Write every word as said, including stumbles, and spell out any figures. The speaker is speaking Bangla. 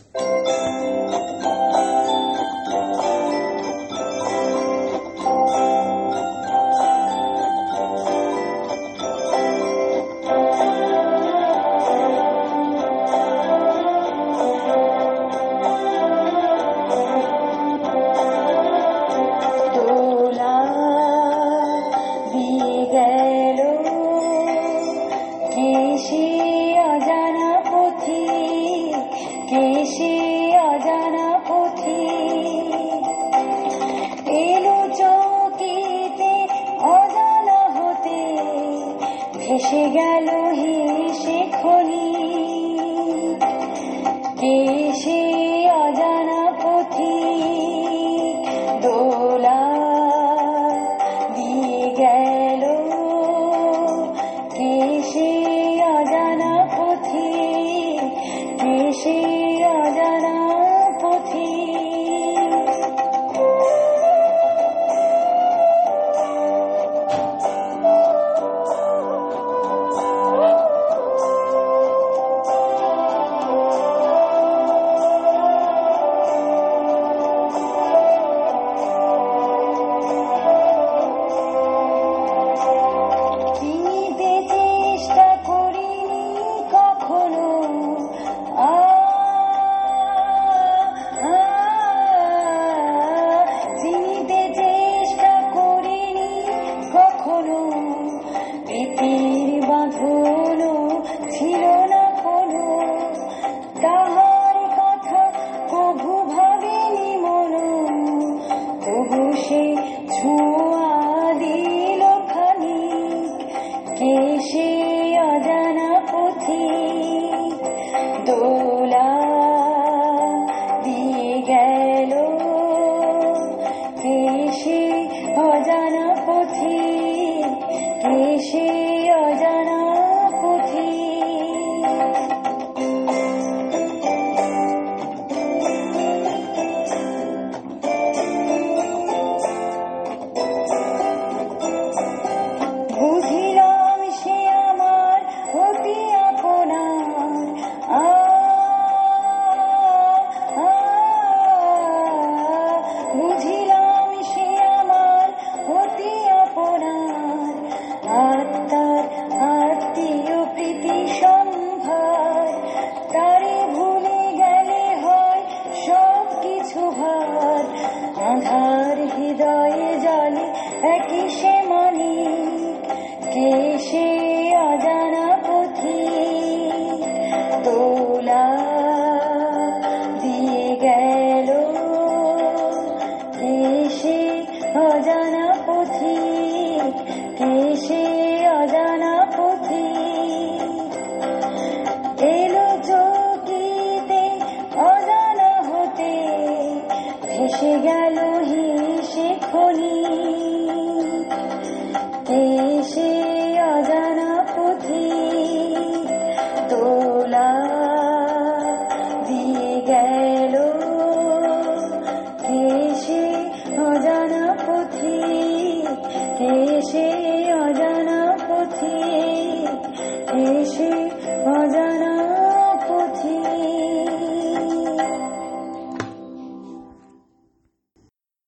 কেশে অজানা পথে এলো চকিতে অজানা হতে, ভেসে গেল হেসে খনি। কেশে অজানা পথে দোলা দিয়ে গেল, কেশে অজানা পথে, কেশে অজানা পথে। চিনিতে চেষ্টা করিনি কখনো, আ চিনিতে চেষ্টা করিনি কখনো, প্রীতির বাঁধনও ছিল না কোনো, তাহার কথা কভু ভাবেনি মন, তবু সে ছোঁয়া দিল খানিক। কেশে অজানা পথে দোলা দিয়ে গেল, কেশে অজানা পথে, কেশে অজানা পথে। বুঝিলাম সে আমার অতি আপনার, আ বুঝিলাম সে আমার অতি আপনার, আত্মার আত্মীয় প্রীতি সম্ভার। তারে ভুলে গেলে হয় সব কিছু ভার, আধার হৃদয়ে জলে একই সে মানিক। কেশে অজানা পথে দোলা দিয়ে গেল, কেশে অজানা পথে, কেশে অজানা পথে। এলো চকিতে অজানা হতে, ভেসে গেল হেসে খনি। কেশে অজানা পথে দোলা দিয়ে গেল, কেশে অজানা পথে, কেশে অজানা পথে, কেশে অজানা।